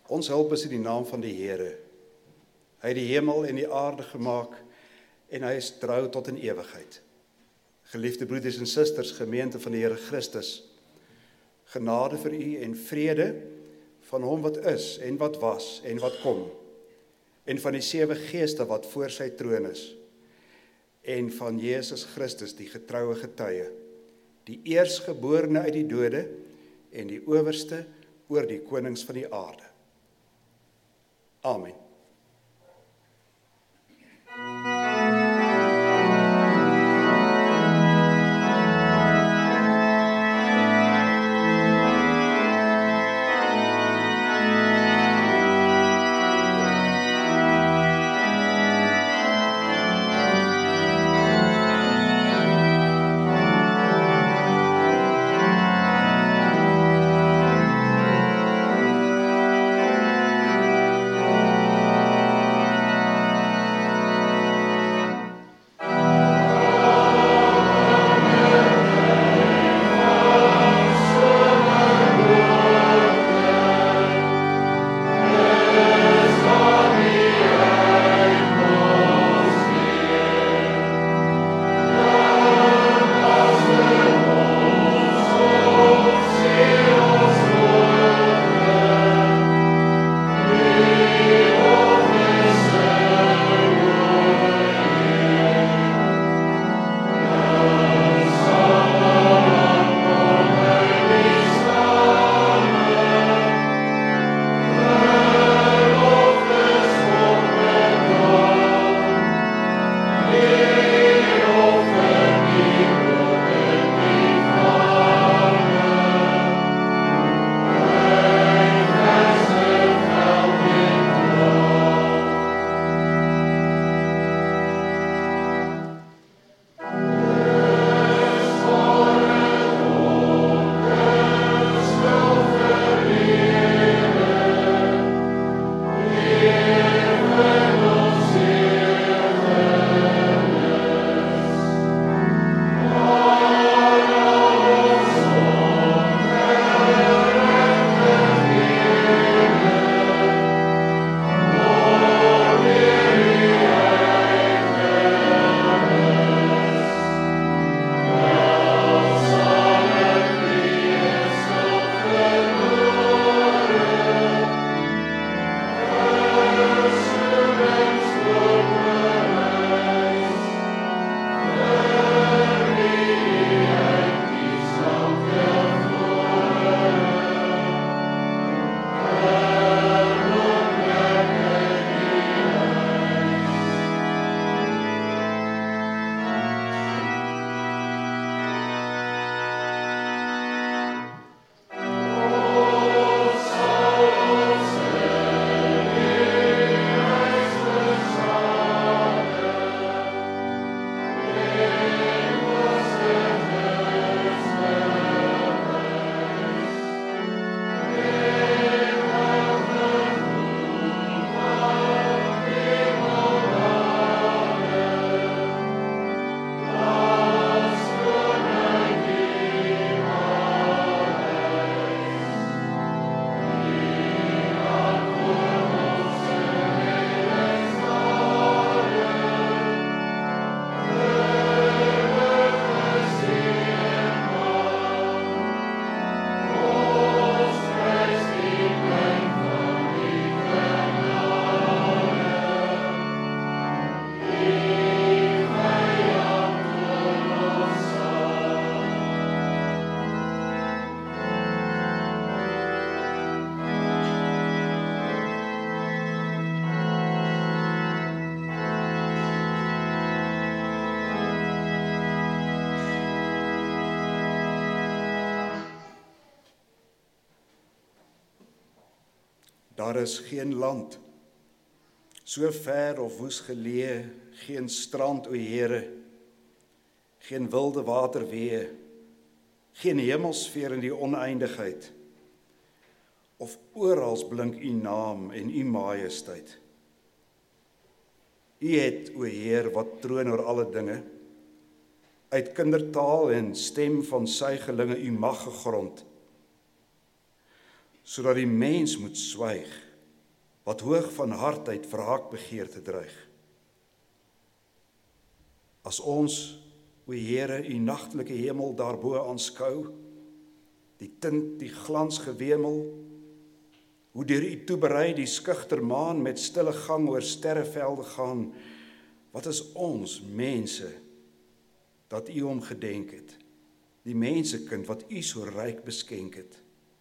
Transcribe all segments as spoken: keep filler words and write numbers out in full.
Ons hulp is in die naam van die Here. Hy het die hemel en die aarde gemaak en hy is trou tot in ewigheid. Geliefde broeders en susters, gemeente van die Here Christus, genade vir u en vrede van hom wat is en wat was en wat kom, en van die sewe geeste wat voor sy troon is, en van Jesus Christus, die getroue getuie, die eerstgeborene uit die dode en die owerste oor die konings van die aarde. Amen. Daar is geen land, so ver of woes geleë, geen strand, o Here, geen wilde waterweë, geen hemelsfeer in die oneindigheid, of orals blink u naam en u majesteit. U het, o Heer, wat troon oor alle dinge, uit kindertaal en stem van suigelinge u mag gegrond, sodat die mens moet swyg wat hoog van hart uit wraakbegeerte dreig. As ons, o Here, u nagtelike hemel daarbo aanskou, die tint, die glans gewemel, hoe deur u toeberei die skugter maan met stille gang oor sterrevelde gaan, wat is ons, mense, dat u hom gedenk het, die mensekind wat u so ryk beskenk het.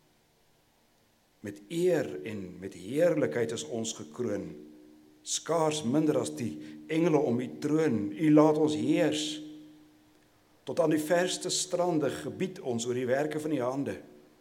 Met eer en met heerlikheid is ons gekroon, skaars minder as die engele om u troon, u laat ons heers, tot aan die verste strande gebied ons oor die werke van die hande.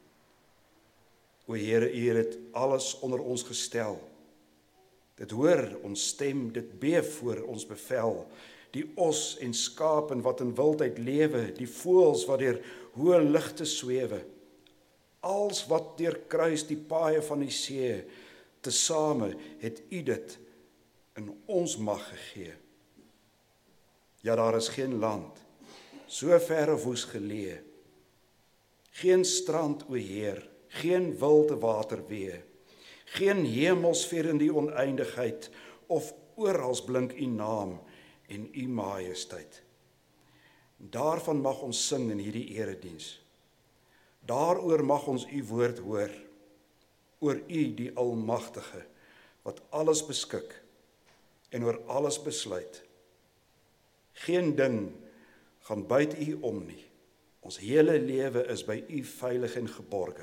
O Here, u het alles onder ons gestel. Dit hoor ons stem, dit beef voor ons bevel. Die os en skapen wat in wildheid lewe, die voëls wat deur hoë lugte swewe. Als wat deur kruis die paaie van die see, tesame het u dit in ons mag gegee. Ja, daar is geen land, so verre woes geleë, geen strand, o Heer, geen wilde waterwee, geen hemelsfeer in die oneindigheid, of orals blink u naam en u majesteit. Daarvan mag ons sing in hierdie erediens. Daaroor mag ons u woord hoor, oor u die Almagtige, wat alles beskik en oor alles besluit. Geen ding gaan buite u om nie. Ons hele lewe is by u veilig en geborge.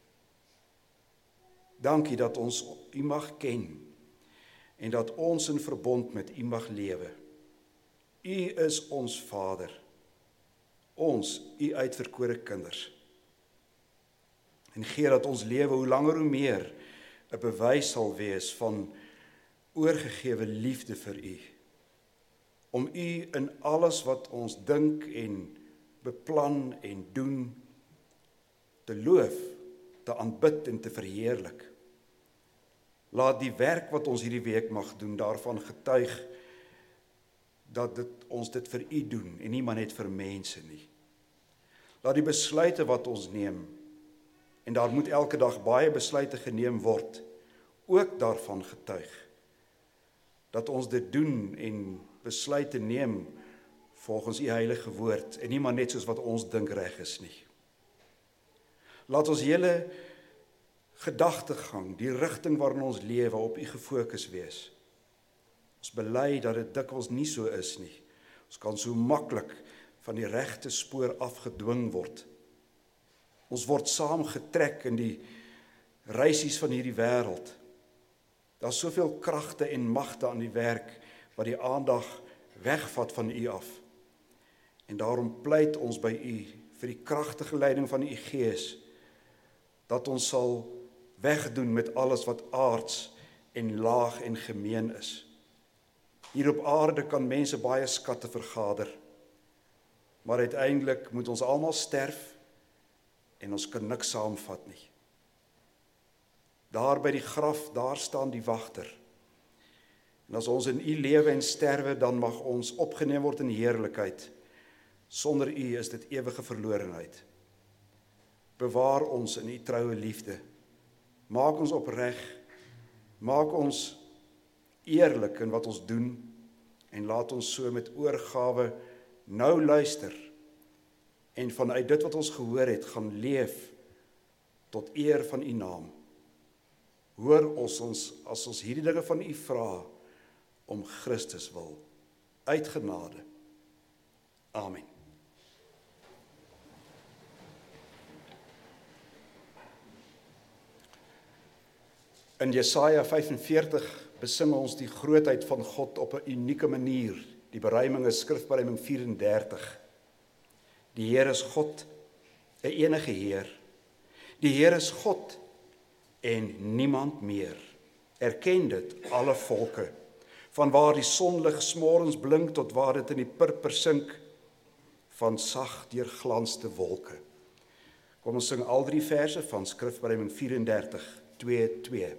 Dankie dat ons u mag ken en dat ons in verbond met u mag lewe. U is ons Vader, ons u uitverkore kinders. En gee dat ons lewe hoe langer hoe meer 'n bewys sal wees van oorgegewe liefde vir u. Om u in alles wat ons dink en beplan en doen, te loof, te aanbid en te verheerlik. Laat die werk wat ons hierdie week mag doen, daarvan getuig, dat dit, ons dit vir u doen, en nie maar net vir mense nie. Laat die besluite wat ons neem, en daar moet elke dag baie besluite geneem word, ook daarvan getuig, dat ons dit doen en besluite neem volgens u heilige woord, en nie maar net soos wat ons dink reg is nie. Laat ons hele gedagtegang, die rigting waarin ons lewe, op u gefokus wees. Ons bely dat dit dikwels nie so is nie. Ons kan so maklik van die regte spoor afgedwing word. Ons word saamgetrek in die reisies van hierdie wêreld. Daar's soveel kragte en magte aan die werk wat die aandag wegvat van u af. En daarom pleit ons by u vir die kragtige leiding van u Gees, dat ons sal wegdoen met alles wat aards en laag en gemeen is. Hier op aarde kan mense baie skatte vergader, maar uiteindelik moet ons almal sterf en ons kan niks saamvat nie. Daar by die graf, daar staan die wagter. En as ons in u lewe en sterwe, dan mag ons opgeneem word in heerlikheid. Sonder u is dit ewige verlorenheid. Bewaar ons in u troue liefde. Maak ons opreg, maak ons eerlik in wat ons doen, en laat ons so met oorgawe nou luister, en vanuit dit wat ons gehoor het, gaan leef tot eer van u naam. Hoor ons, ons as ons hierdie dinge van u vra, om Christus wil, uit genade. Amen. In Jesaja vyfenveertig besing ons die grootheid van God op 'n unieke manier. Die beruiming is skrifberuiming vyf-en-dertig. Die Here is God, 'n enige Heer. Die Here is God en niemand meer. Erken dit, alle volke. Van waar die sonlig smorens blink tot waar dit in die purper sink, van sag deurglanste wolke. Kom ons sing al drie verse van skrifberuiming vyf-en-dertig, twee twee.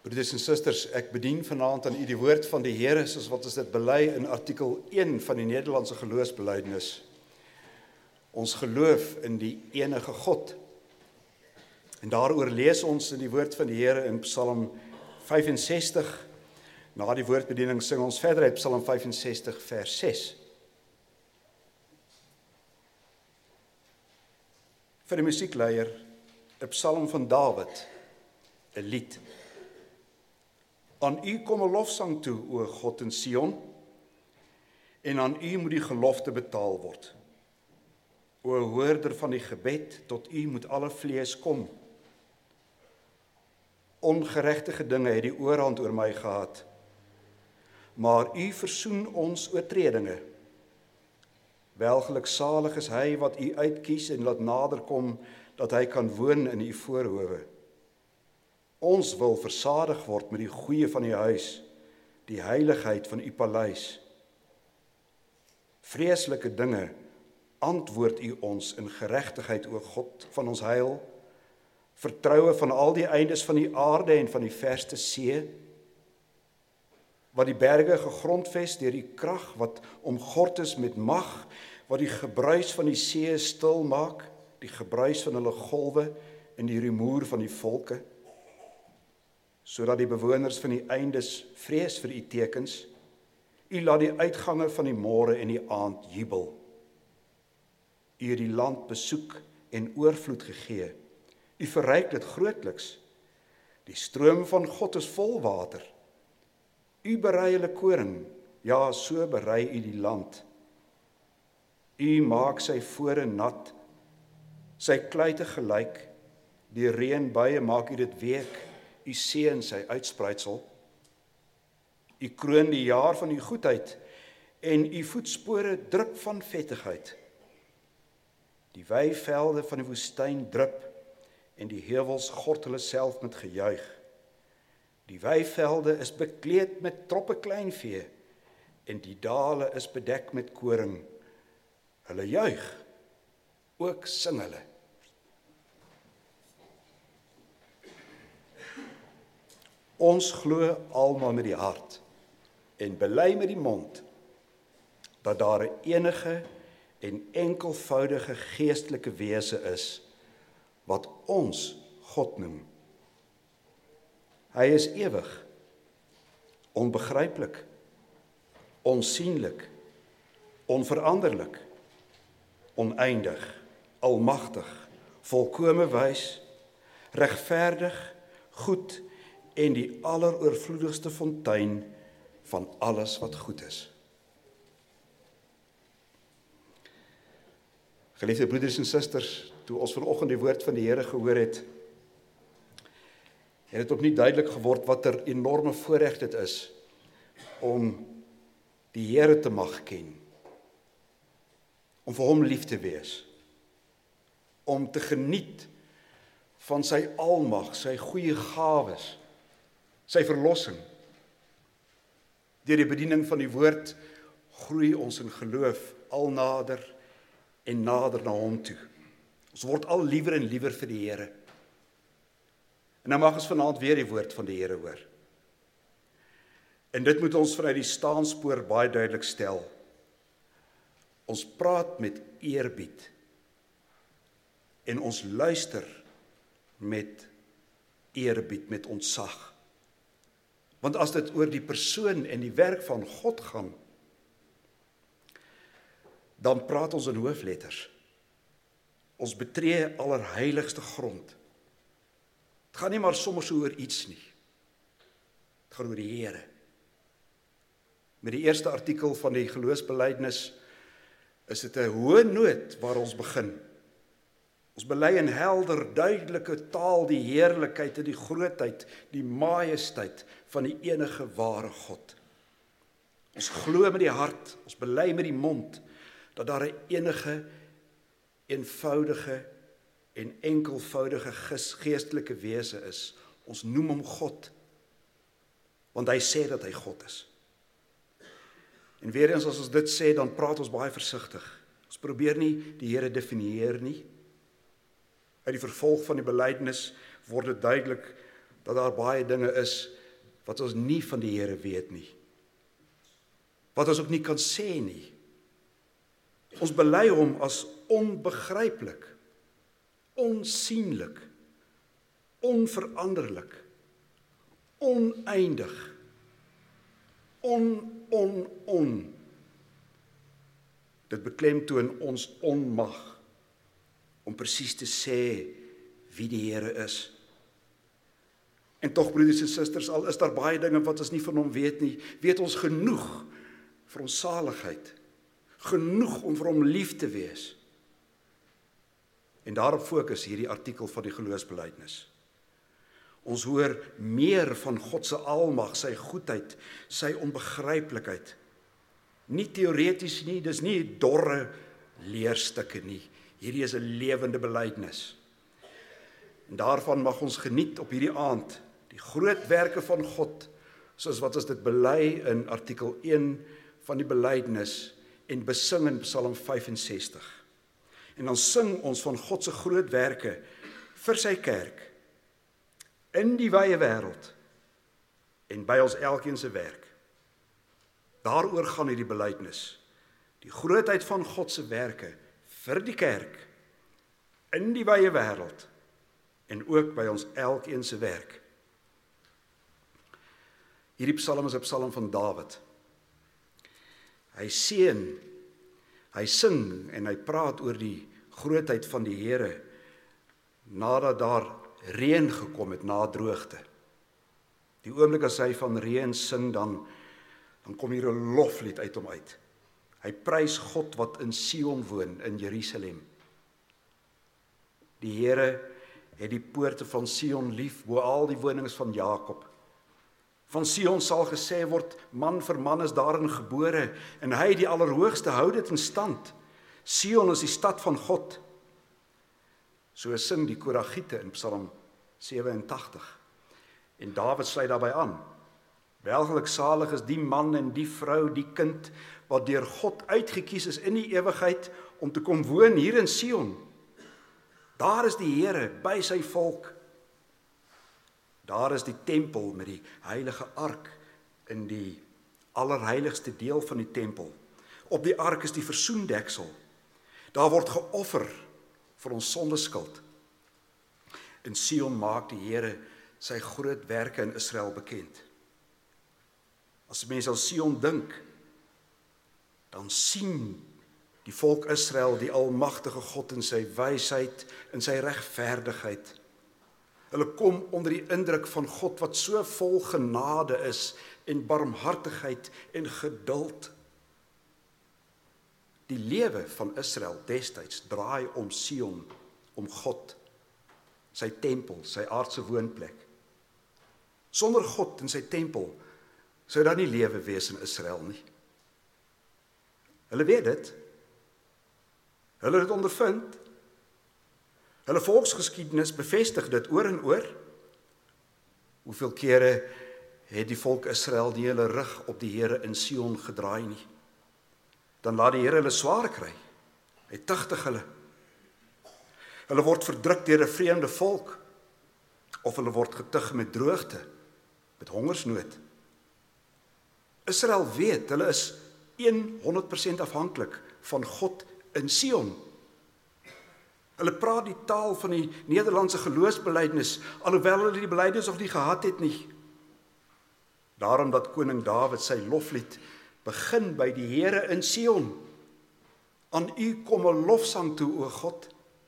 Broeders en susters, ek bedien vanaand aan u die woord van die Here, soos wat ons dit bely in artikel een van die Nederlandse geloofsbelijdenis. Ons geloof in die enige God. En daaroor lees ons in die woord van die Here in Psalm vyfensestig. Na die woordbediening sing ons verder uit Psalm vyfensestig vers ses. Vir die musiekleier, 'n Psalm van Dawid, 'n lied. Aan u kom 'n lofsang toe, o God in Sion, en aan u moet die gelofte betaal word. O hoorder van die gebed, tot u moet alle vlees kom. Ongeregtige dinge het die oorhand oor my gehad, maar u versoen ons oortredinge. Welgeluksalig is hy wat u uitkies en laat naderkom, dat hy kan woon in u voorhowe. Ons wil versadig word met die goeie van u huis, die heiligheid van u paleis. Vreeslike dinge antwoord u ons in geregtigheid, o God van ons heil, vertroue van al die eindes van die aarde en van die verste see, wat die berge gegrondves deur die krag, wat omgord is met mag, wat die gebruis van die see stil maak, die gebruis van hulle golwe en die rumoer van die volke, sodat die bewoners van die eindes vrees vir u tekens. U laat die uitgange van die môre en die aand jubel. U het die land besoek en oorvloed gegee. U verryk dit grootliks. Die stroom van God is vol water. U berei hulle koring, ja, so berei u die land. U maak sy vore nat, sy kluite gelyk, die reënbuie maak u dit week, u seën sy uitspruitsel. U kroon die jaar van u goedheid, en u voetspore drup van vettigheid. Die weivelde van die woestyn drup, en die heuwels gord hulle self met gejuig. Die weivelde is bekleed met troppe kleinvee, en die dale is bedek met koring. Hulle juig, ook sing hulle. Ons glo almal met die hart, en bely met die mond, dat daar 'n enige en enkelvoudige geestelike wese is, wat ons God noem. Hy is ewig, onbegryplik, onsienlik, onveranderlik, oneindig, almagtig, volkome wys, regverdig, goed en die alleroorvloedigste fontein van alles wat goed is. Geliefde broeders en susters, toe ons vanoggend die woord van die Here gehoor het, het dit opnuut duidelik geword wat 'n enorme voorreg dit is om die Here te mag ken, om vir hom lief te wees, om te geniet van sy almag, sy goeie gawes, sy verlossing. Deur die bediening van die woord groei ons in geloof al nader en nader na hom toe. Ons word al liewer en liewer vir die Here. En nou mag ons vanaand weer die woord van die Here hoor. En dit moet ons vanuit die staanspoor baie duidelik stel. Ons praat met eerbied en ons luister met eerbied, met ontzag. Want as dit oor die persoon en die werk van God gaan, dan praat ons in hoofletters. Ons betree allerheiligste grond. Het gaan nie maar sommer so oor iets nie. Het gaan oor die Here. Met die eerste artikel van die geloofsbelijdenis is dit 'n hoë noot waar ons begin. Ons bely in helder, duidelike taal die heerlikheid en die grootheid, die majesteit van die enige ware God. Ons glo met die hart, ons bely met die mond, dat daar 'n enige, eenvoudige en enkelvoudige geestelike wese is. Ons noem hom God, want hy sê dat hy God is. En weer eens as ons dit sê, dan praat ons baie versigtig. Ons probeer nie die Here definieer nie. Uit die vervolg van die belydenis word dit duidelik dat daar baie dinge is wat ons nie van die Here weet nie. Wat ons ook nie kan sê nie. Ons bely hom as onbegryplik, onsienlik, onveranderlik, oneindig, on, on, on. Dit beklemtoon ons onmag om presies te sê wie die Here is. En tog, broeders en susters, al is daar baie dinge wat ons nie van hom weet nie, weet ons genoeg vir ons saligheid, genoeg om vir hom lief te wees. En daarop fokus hierdie artikel van die geloofsbelijdenis. Ons hoor meer van God se almag, sy goedheid, sy onbegryplikheid. Nie teoreties nie, dis nie dorre leerstukke nie. Hierdie is 'n lewende belydenis. En daarvan mag ons geniet op hierdie aand, die groot werke van God, soos wat ons dit bely in artikel een van die belydenis en besing in Psalm vyf en sestig. En dan sing ons van God se groot werke vir sy kerk, in die wye wêreld, en by ons elkeen se werk. Daaroor gaan hierdie belydenis, die grootheid van God se werke, vir die kerk, in die wye wêreld, en ook by ons elkeen se werk. Hierdie psalm is 'n psalm van Dawid. Hy seën, hy sing en hy praat oor die grootheid van die Here, nadat daar reën gekom het na droogte. Die oomblik as hy van reën sing, dan, dan kom hier 'n loflied uit hom uit. Hy prys God wat in Sion woon, in Jerusalem. Die Here het die poorte van Sion lief, bo al die wonings van Jakob. Van Sion sal gesê word, man vir man is daarin gebore, en hy, die Allerhoogste, hou dit in stand. Sion is die stad van God. So sing die Koragiete in Psalm sewe en tagtig. En Dawid sluit daarbij aan. Welgelik salig is die man en die vrou, die kind, wat deur God uitgekies is in die ewigheid, om te kom woon hier in Sion. Daar is die Here by sy volk. Daar is die tempel met die heilige ark in die allerheiligste deel van die tempel. Op die ark is die versoendeksel. Daar word geoffer vir ons sondeskuld. In Sion maak die Here sy groot werke in Israel bekend. As mense aan Sion dink, dan sien die volk Israel die almagtige God in sy wysheid, in sy regverdigheid. Hulle kom onder die indruk van God wat so vol genade is en barmhartigheid en geduld. Die lewe van Israel destyds draai om Sion, om God, sy tempel, sy aardse woonplek. Sonder God en sy tempel sou daar nie lewe wees in Israel nie. Hulle weet dit. Hulle het dit ondervind. Hulle volksgeskiedenis bevestig dit oor en oor. Hoeveel kere het die volk Israel nie hulle rug op die Here in Sion gedraai nie? Dan laat die Here hulle swaar kry. Hy tugtig hulle. Hulle word verdruk deur 'n vreemde volk, of hulle word getug met droogte, met hongersnood. Israel weet, hulle is honderd persent afhanklik van God in Sion. Hulle praat die taal van die Nederlandse geloofsbelijdenis, alhoewel hulle die belijdenis nog nie gehad het nie. Daarom dat koning Dawid sy loflied begin by die Here in Sion. Aan u kom 'n lofsang toe, o God.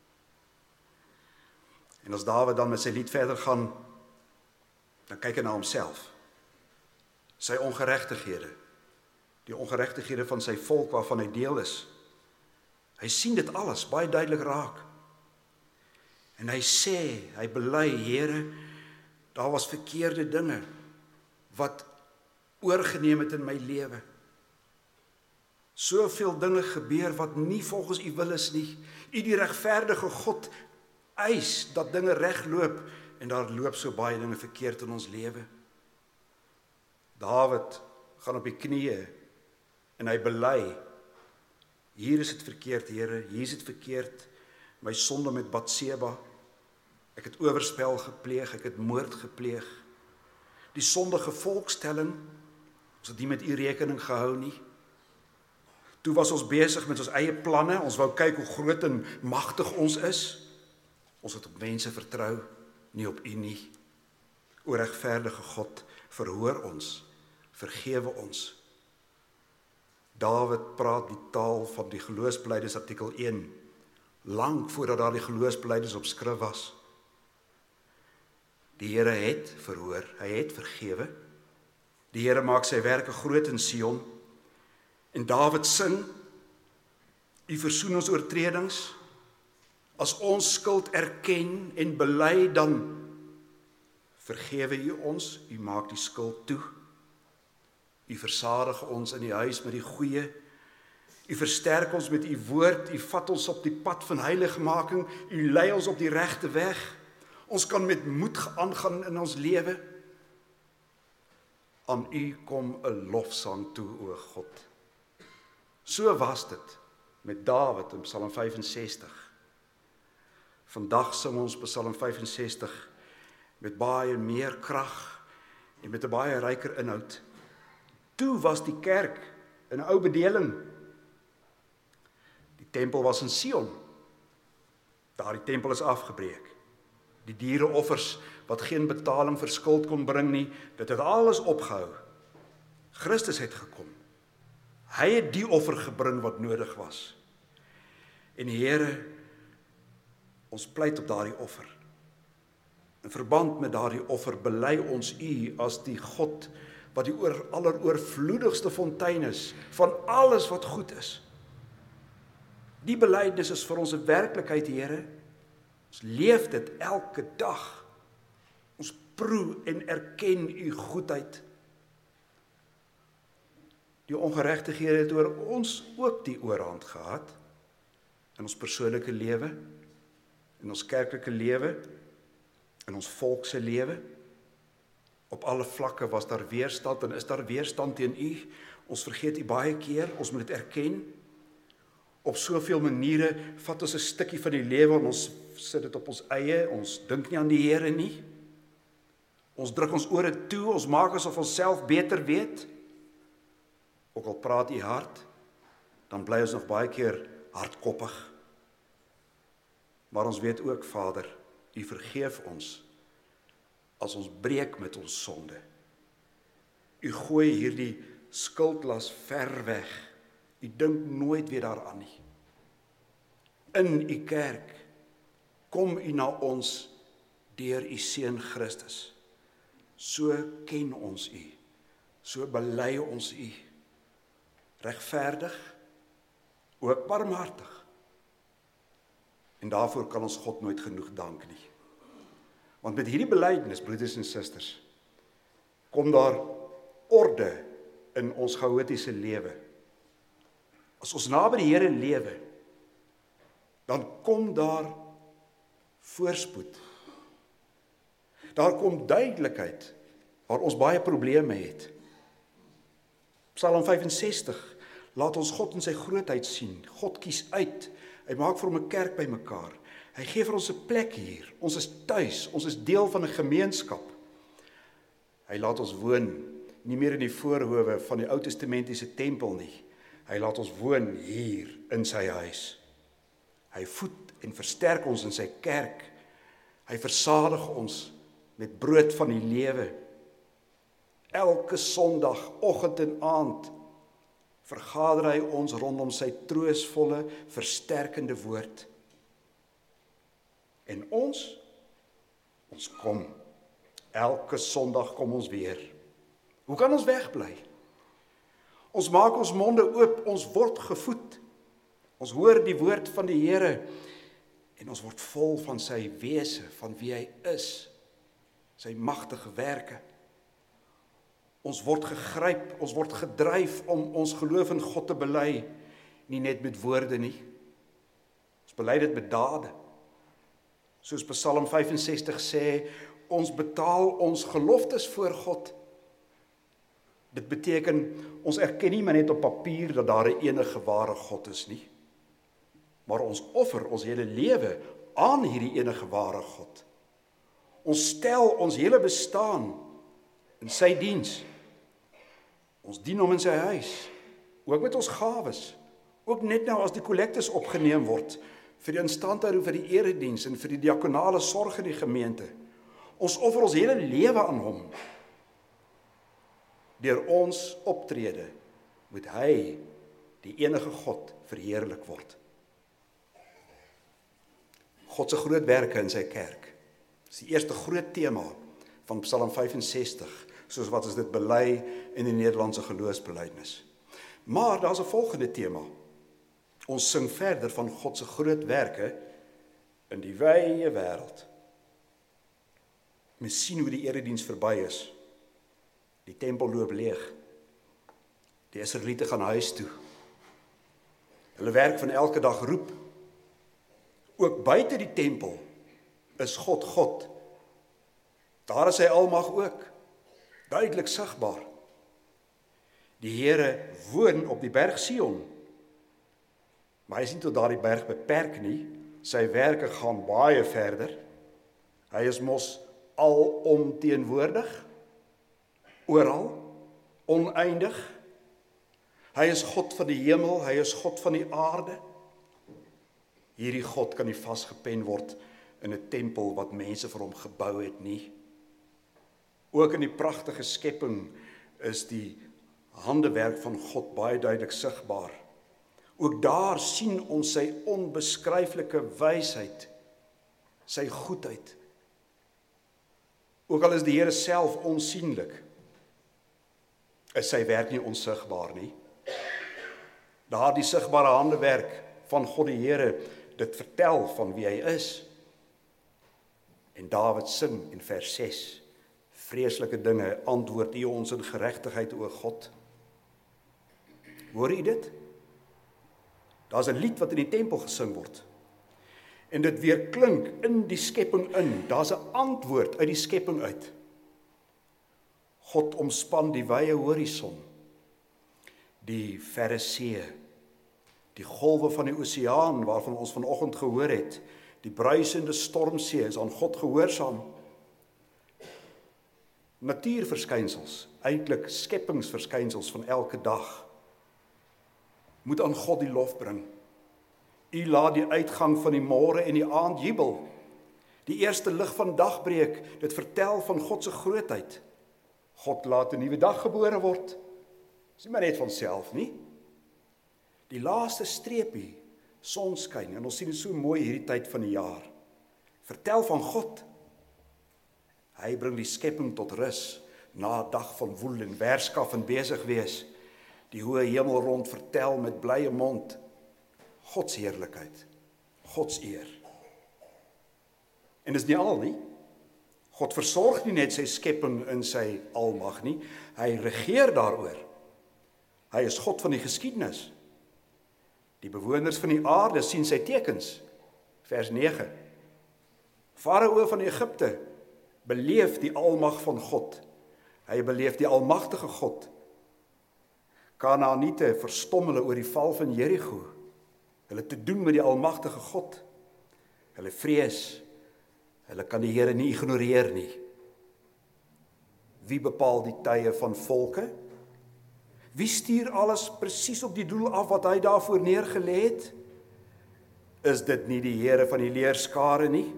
En as Dawid dan met sy lied verder gaan, dan kyk hy na homself. Sy ongeregtighede, die ongeregtighede van sy volk waarvan hy deel is. Hy sien dit alles baie duidelik raak. En hy sê, hy bely, Here, daar was verkeerde dinge wat oorgeneem het in my lewe. Soveel dinge gebeur wat nie volgens u wil is nie. U die regverdige God eis dat dinge regloop, en daar loop so baie dinge verkeerd in ons lewe. Dawid gaan op die knieë en hy bely, hier is dit verkeerd, Here, hier is dit verkeerd, my sonde met Batseba, ek het oorspel gepleeg, ek het moord gepleeg, Die sondige volkstelling, ons het nie met u rekening gehou nie. Toe was ons besig met ons eie planne, ons wou kyk hoe groot en magtig ons is. Ons het op mense vertrou, nie op u nie. O regverdige God, verhoor ons, vergewe ons. Dawid praat die taal van die geloofsbelijdenis artikel een, lang voordat daar die geloofsbelijdenis op skrif was. Die Here het verhoor, hy het vergewe. Die Here maak sy werke groot in Sion. En Dawid sing, u versoen ons oortredings. As ons skuld erken en bely, dan vergewe u ons, u maak die skuld toe. U versadig ons in die huis met die goeie. U versterk ons met u woord, u vat ons op die pad van heiligmaking, u lei ons op die regte weg. Ons kan met moed aangaan in ons lewe. Aan u kom 'n lofsang toe, o God. So was dit met Dawid in Psalm vyf en sestig. Vandag sing ons Psalm vyf en sestig met baie meer krag en met 'n baie ryker inhoud. Toe was die kerk in 'n ou bedeling. Die tempel was in Sion. Daardie tempel is afgebreek. Die diereoffers wat geen betaling vir skuld kon bring nie, dit het alles opgehou. Christus het gekom. Hy het die offer gebring wat nodig was. En die Here, ons pleit op daardie offer. In verband met daardie offer bely ons u as die God wat die oor, alleroorvloedigste fontein is van alles wat goed is. Die belydenis is vir ons 'n werklikheid, Here. Ons leef dit elke dag. Ons proe en erken u goedheid. Die ongeregtighede het oor ons ook die oorhand gehad. In ons persoonlike lewe, in ons kerklike lewe, in ons volk se lewe. Op alle vlakke was daar weerstand en is daar weerstand teen u. Ons vergeet u baie keer, ons moet dit erken. Op soveel maniere vat ons 'n stukkie van die lewe en ons sit dit op ons eie, ons dink nie aan die Here nie. Ons druk ons ore toe, ons maak asof ons self beter weet. Ook al praat u hard, dan bly ons nog baie keer hardkoppig. Maar ons weet ook, Vader, u vergeef ons as ons breek met ons sonde. U gooi hierdie skuldlas ver weg. U dink nooit weer daaraan nie. In u kerk kom u na ons deur u seun Christus. So ken ons u. So bely ons u. Regverdig, ook barmhartig. En daarvoor kan ons God nooit genoeg dank nie. Want met hierdie belydenis, broeders en susters, kom daar orde in ons chaotiese lewe. As ons naby die Here lewe, dan kom daar voorspoed. Daar kom duidelikheid waar ons baie probleme het. Psalm vyf en sestig laat ons God in sy grootheid sien. God kies uit. Hy maak vir hom 'n kerk bymekaar. Hy gee vir ons 'n plek hier. Ons is tuis. Ons is deel van 'n gemeenskap. Hy laat ons woon nie meer in die voorhoewe van die Ou Testamentiese tempel nie. Hy laat ons woon hier in sy huis. Hy voed en versterk ons in sy kerk. Hy versadig ons met brood van die lewe. Elke Sondag, oggend en aand, vergader hy ons rondom sy troostvolle, versterkende woord. En ons, ons kom. Elke Sondag kom ons weer. Hoe kan ons wegbly? Ons maak ons monde oop, ons word gevoed. Ons hoor die woord van die Here en ons word vol van sy wese, van wie hy is, sy magtige werke. Ons word gegryp, ons word gedryf om ons geloof in God te bely, nie net met woorde nie. Ons bely dit met dade. Soos Psalm vyf en sestig sê, ons betaal ons geloftes voor God. Dit beteken, ons erken nie maar net op papier dat daar 'n enige ware God is nie. Maar ons offer ons hele lewe aan hierdie enige ware God. Ons stel ons hele bestaan in sy diens. Ons dien hom in sy huis, ook met ons gawes, ook net nou as die kollektes opgeneem word, vir die instandhouding vir die erediens en vir die diakonale sorg in die gemeente. Ons offer ons hele lewe aan hom. Deur ons optrede moet hy, die enige God, verheerlik word. God se groot werke in sy kerk. Dis die eerste groot tema van Psalm vyfensestig, soos wat ons dit bely in die Nederlandse geloofsbelijdenis. Maar daar's 'n volgende tema. Ons sing verder van God se groot werke in die wye wêreld. Mens sien hoe die erediens verby is. Die tempel loop leeg. Die Israeliete gaan huis toe. Hulle werk van elke dag roep. Ook buite die tempel is God God. Daar is hy almag ook, duidelik sigbaar. Die Here woon op die berg Sion. Maar hy is nie tot daardie berg beperk nie. Sy werke gaan baie verder. Hy is mos alomteenwoordig, oral, oneindig. Hy is God van die hemel, hy is God van die aarde. Hierdie God kan nie vasgepen word in 'n tempel wat mense vir hom gebou het nie. Ook in die pragtige skepping is die handewerk van God baie duidelik sigbaar. Ook daar sien ons sy onbeskryflike wysheid, sy goedheid. Ook al is die Here self onsienlik, is sy werk nie onsigbaar nie. Daardie sigbare handewerk van God die Here, dit vertel van wie hy is. En Dawid sing in vers ses, vreeslike dinge antwoord U ons in geregtigheid, o God. Hoor U dit? Daar's 'n lied wat in die tempel gesing word. En dit weer klink in die skepping in. Daar's 'n antwoord uit die skepping uit. God omspan die wye horison, die verre see, die golwe van die oseaan waarvan ons vanoggend gehoor het, die bruisende stormsee is aan God gehoorsaam. Natuurverskynsels, eintlik skeppingsverskynsels van elke dag, moet aan God die lof bring. U laat die uitgang van die môre en die aand jubel. Die eerste lig van dagbreek, dit vertel van God se grootheid. God laat 'n nuwe dag gebore word. Dis nie maar net van self nie. Die laaste streepie, sonskyn, en ons sien dit so mooi hierdie tyd van die jaar. Vertel van God. Hy bring die skepping tot rus, na 'n dag van woel en werskaf en besig wees. Die hoë hemel rond vertel met blye mond, Gods heerlikheid, Gods eer. En dis nie al nie. God versorg nie net sy skepping in sy almag nie, hy regeer daaroor. Hy is God van die geskiedenis. Die bewoners van die aarde sien sy tekens. Vers nege. Farao van Egipte beleef die almag van God. Hy beleef die almagtige God. Kanaaniete verstom hulle oor die val van Jerigo. Hulle te doen met die almagtige God. Hulle vrees. Hulle kan die Here nie ignoreer nie. Wie bepaal die tye van volke? Wie stuur alles presies op die doel af wat hy daarvoor neergelê het? Is dit nie die Here van die leerskare nie?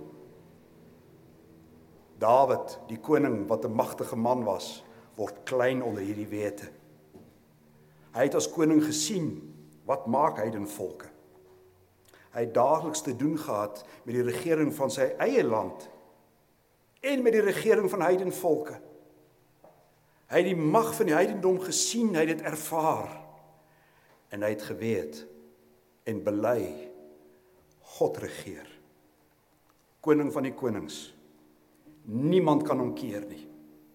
Dawid, die koning wat 'n magtige man was, word klein onder hierdie wete. Hy het as koning gesien, wat maak heidenvolke? Hy het daagliks te doen gehad met die regering van sy eie land en met die regering van heidenvolke. Hy het die mag van die heidendom gesien, hy het dit ervaar en hy het geweet en bely, God regeer. Koning van die konings. Niemand kan hom keer nie.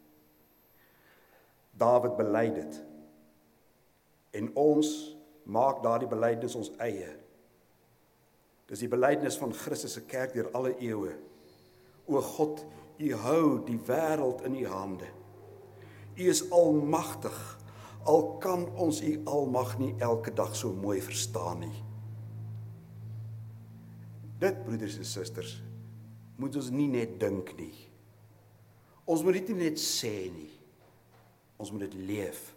Dawid bely dit. En ons maak daardie belydenis ons eie. Dis die belydenis van Christus se kerk deur alle eeue. O God, U hou die wêreld in U hande. U is almagtig, al kan ons U almag nie elke dag so mooi verstaan nie. Dit, broeders en susters, moet ons nie net dink nie. Ons moet dit nie net sê nie. Ons moet dit leef.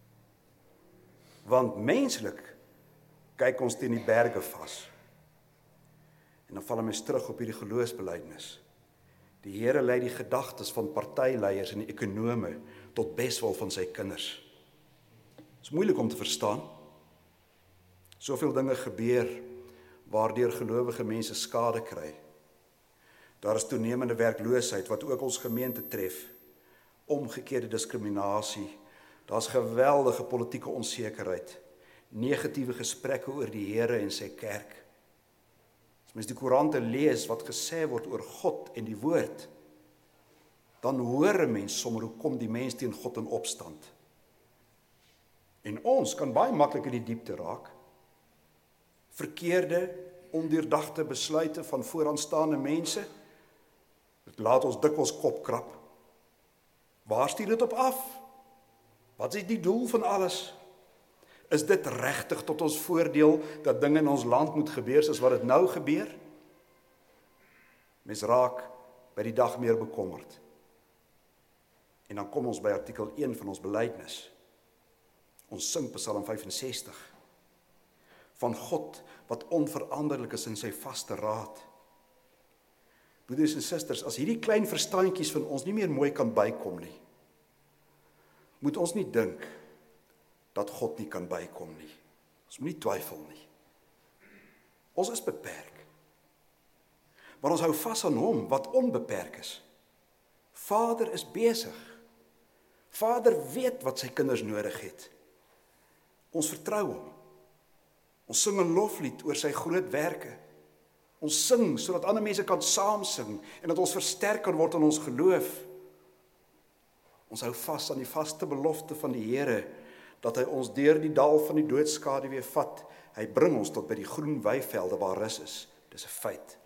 Want menslik kyk ons teen die berge vas. En dan val ons terug op hierdie geloofsbelijdenis. Die Here lei die gedagtes van partyleiers en die ekonome tot beswil van sy kinders. Dit is moeilik om te verstaan. Soveel dinge gebeur waardeur gelowige mense skade kry. Daar is toenemende werkloosheid wat ook ons gemeente tref. Omgekeerde diskriminasie. Daar's geweldige politieke onsekerheid. Negatiewe gesprekke oor die Here en sy kerk. As mens die koerante lees wat gesê word oor God en die woord, dan hoor 'n mens sommer hoe kom die mens teen God in opstand. En ons kan baie maklik in die diepte raak. Verkeerde, ondeurdagte besluite van vooraanstaande mense, dit laat ons dikwels kop krap. Waar stuur dit op af? Wat is die doel van alles? Is dit regtig tot ons voordeel dat dinge in ons land moet gebeur soos wat dit nou gebeur? Mens raak by die dag meer bekommerd. En dan kom ons by artikel een van ons belydenis. Ons sing Psalm vyfensestig. Van God wat onveranderlik is in sy vaste raad. Broeders en susters, as hierdie klein verstandjies van ons nie meer mooi kan bykom nie, moet ons nie dink dat God nie kan bykom nie. Ons moet nie twyfel nie. Ons is beperk. Maar ons hou vas aan hom wat onbeperk is. Vader is besig. Vader weet wat sy kinders nodig het. Ons vertrou hom. Ons sing 'n loflied oor sy groot werke. Ons sing sodat ander mense kan saam sing en dat ons versterk kan word in ons geloof. Ons hou vas aan die vaste belofte van die Here dat hy ons deur die dal van die doodskaduwee vat. Hy bring ons tot by die groen weivelde waar rus is. Dis 'n feit.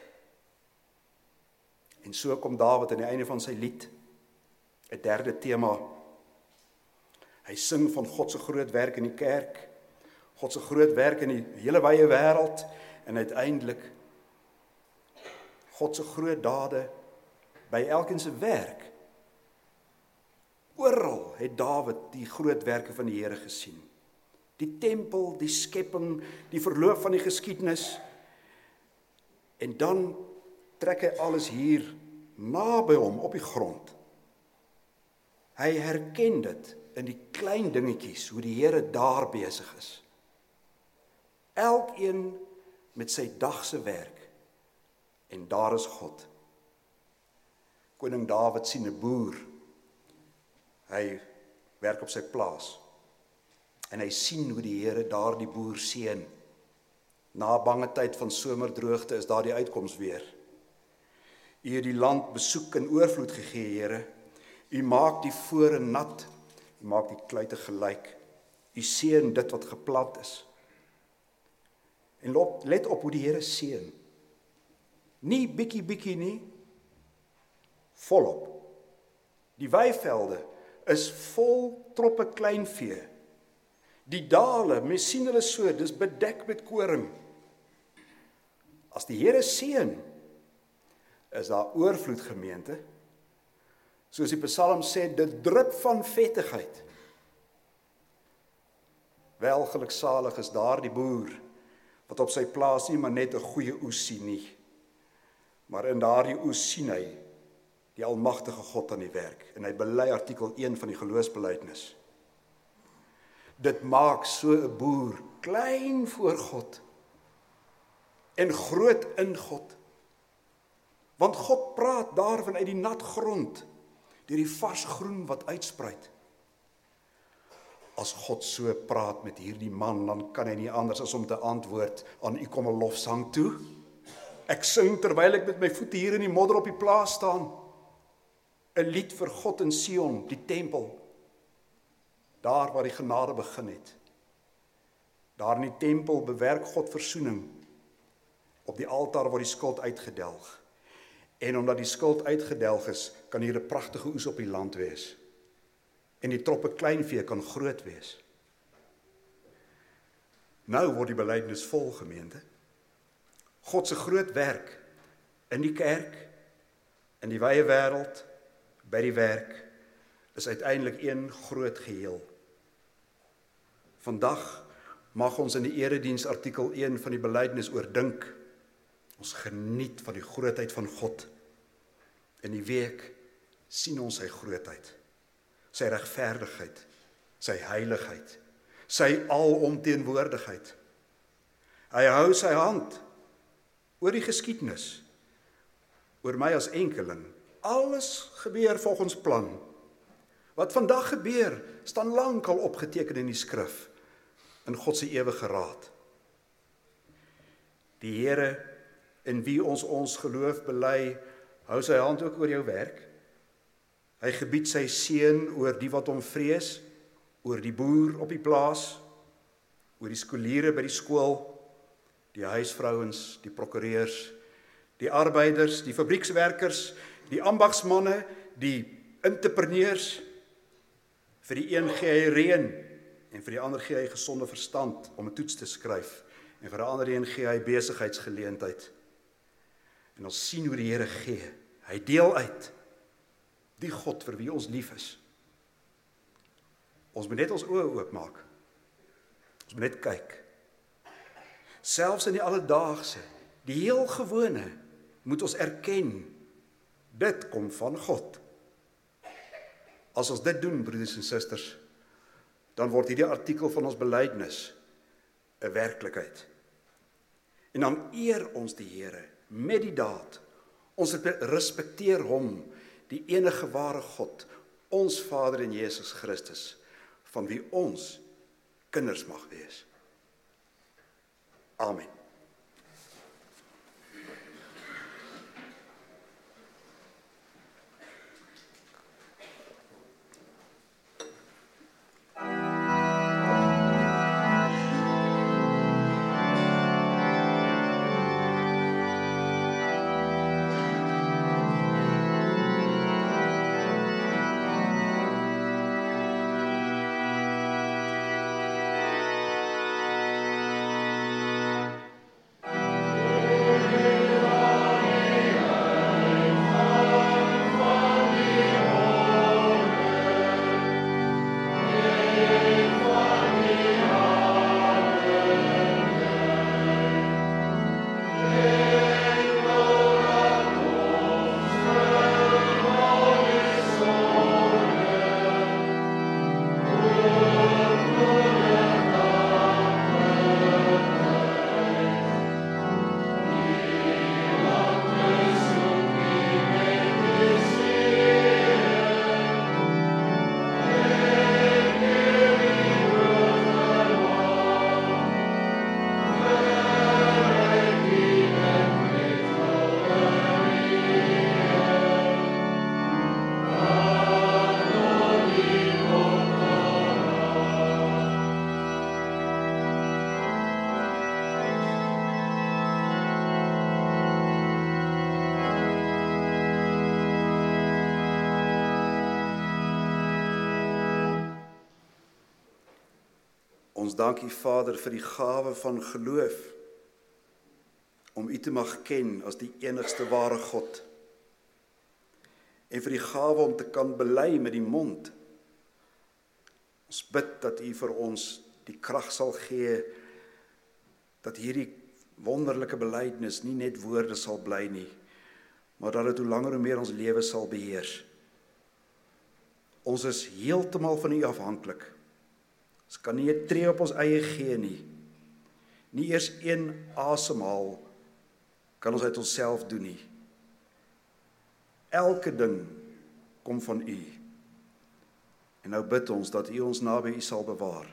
En so kom Dawid aan die einde van sy lied, 'n derde tema. Hy sing van God se groot werk in die kerk, God se groot werk in die hele wye wêreld en uiteindelik God se groot dade by elkeen se werk. Oral het Dawid die groot werke van die Here gesien. Die tempel, die skepping, die verloop van die geskiedenis. En dan trek hy alles hier naby hom op die grond. Hy herken dit in die klein dingetjies, hoe die Here daar besig is. Elkeen met sy dagse werk. En daar is God. Koning Dawid sien 'n boer. Hy werk op sy plaas. En hy sien hoe die Here daar die boer seën. Na 'n bange tyd van somerdroogte is daar die uitkoms weer. U het die land besoek in oorvloed gegee, Here. U maak die fore nat. U maak die kluite gelyk. U seën dit wat geplant is. En let op hoe die Here seën. Nie bietjie bietjie nie, volop. Die weivelde is vol troppe kleinvee. Die dale, mens sien hulle so, dis bedek met koring. As die Here seën, is daar oorvloed, gemeente. Soos die Psalm sê, dit drup van vettigheid. Wel geluksalig is daar die boer, wat op sy plaas nie maar net 'n goeie oes sien nie, maar in daardie oes sien hy die almagtige God aan die werk, en hy bely artikel een van die geloofsbelijdenis. Dit maak so 'n boer klein voor God, en groot in God. Want God praat daarvan uit die nat grond, deur die vars groen wat uitspruit. As God so praat met hierdie man, dan kan hy nie anders as om te antwoord, aan u kom 'n lofsang toe. Ek sing terwyl ek met my voete hier in die modder op die plaas staan. 'n Lied vir God in Sion, die tempel. Daar waar die genade begin het. Daar in die tempel bewerk God versoening. Op die altaar word die skuld uitgedelg. En omdat die skuld uitgedelg is, kan hier 'n pragtige oes op die land wees. En die troppe kleinvee kan groot wees. Nou word die belydenis vol, gemeente. God se groot werk in die kerk, in die wye wêreld, by die werk, is uiteindelik een groot geheel. Vandag mag ons in die erediens artikel een van die belydenis oordink. Ons geniet van die grootheid van God. In die week sien ons sy grootheid, sy regverdigheid, sy heiligheid, sy alomteenwoordigheid. Hy hou sy hand oor die geskiedenis, oor my as enkeling. Alles gebeur volgens plan. Wat vandag gebeur, staan lank al opgeteken in die skrif, in God se ewige raad. Die Here, in wie ons ons geloof bely, hou sy hand ook oor jou werk. Hy gebied sy seën oor die wat hom vrees, oor die boer op die plaas, oor die skooliere by die skool, die huisvrouens, die prokureurs, die arbeiders, die fabriekswerkers, die ambagsmanne, die entrepreneurs. Vir die een gee hy reën, en vir die ander gee hy gesonde verstand om 'n toets te skryf, en vir die ander een gee hy besigheidsgeleentheid. En ons sien hoe die Here gee. Hy deel uit. Die God vir wie ons lief is. Ons moet net ons oë oopmaak. Ons moet net kyk. Selfs in die alledaagse, die heel gewone, moet ons erken, dit kom van God. As ons dit doen, broeders en susters, dan word hierdie artikel van ons belydenis 'n werklikheid. En dan eer ons die Here met die daad. Ons respekteer hom, die enige ware God, ons Vader en Jesus Christus, van wie ons kinders mag wees. Amen. Ons dank U, Vader, vir die gawe van geloof, om U te mag ken as die enigste ware God, en vir die gawe om te kan bely met die mond. Ons bid dat U vir ons die krag sal gee, dat hierdie wonderlike belydenis nie net woorde sal bly nie, maar dat dit hoe langer hoe meer ons lewe sal beheers. Ons is heeltemal van U afhanklik. Ons kan nie 'n tree op ons eie gee nie. Nie eers een asemhaal kan ons uit onsself doen nie. Elke ding kom van U. En nou bid ons dat U ons naby U sal bewaar.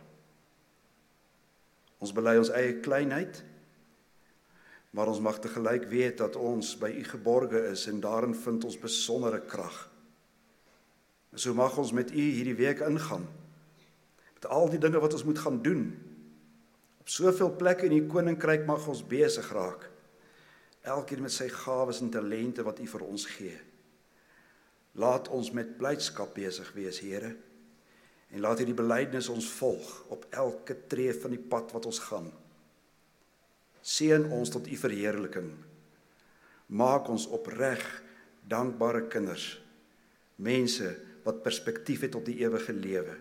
Ons bely ons eie kleinheid, maar ons mag tegelyk weet dat ons by U geborge is en daarin vind ons besondere krag. En so mag ons met U hierdie week ingaan, met al die dinge wat ons moet gaan doen. Op soveel plekke in die koninkryk mag ons besig raak, elkeen met sy gawes en talente wat U vir ons gee. Laat ons met blydskap besig wees, Here, en laat hierdie belydenis ons volg op elke tree van die pad wat ons gaan. Seën ons tot U verheerliking. Maak ons opreg dankbare kinders, mense wat perspektief het op die ewige lewe.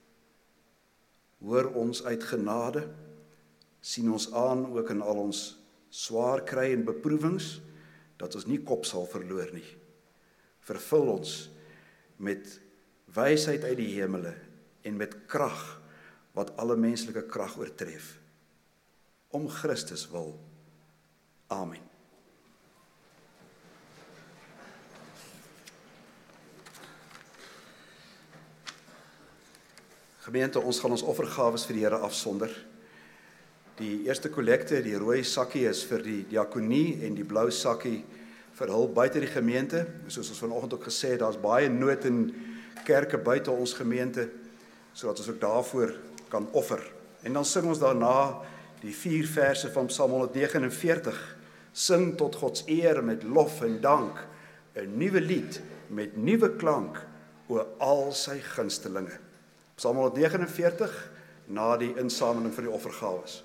Hoor ons uit genade, sien ons aan ook in al ons swaar kry en beproewings, dat ons nie kop sal verloor nie. Vervul ons met wysheid uit die hemele en met krag wat alle menslike krag oortref. Om Christus wil. Amen. Gemeente, ons gaan ons offergawes vir die Here afsonder. Die eerste kollekte, die rooi sakkie, is vir die diakonie en die blou sakkie vir hulp buite die gemeente. Soos ons vanoggend ook gesê het, daar's baie nood in kerke buite ons gemeente, sodat ons ook daarvoor kan offer. En dan sing ons daarna die vier verse van Psalm honderdnegenenveertig. Sing tot Gods eer met lof en dank, 'n nuwe lied met nuwe klank, oor al sy gunstelinge. Psalm honderdnegenenveertig, na die insameling vir die offergawes.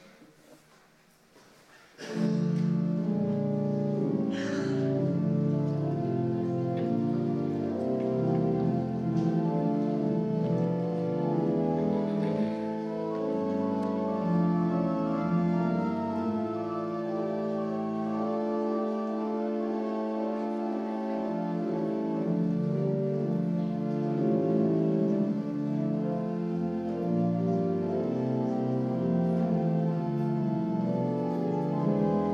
Thank you.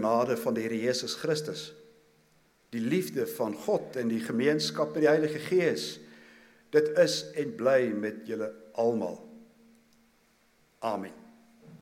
genade van die Here Jesus Christus, die liefde van God en die gemeenskap met die Heilige Gees, dit is en bly met julle almal. Amen.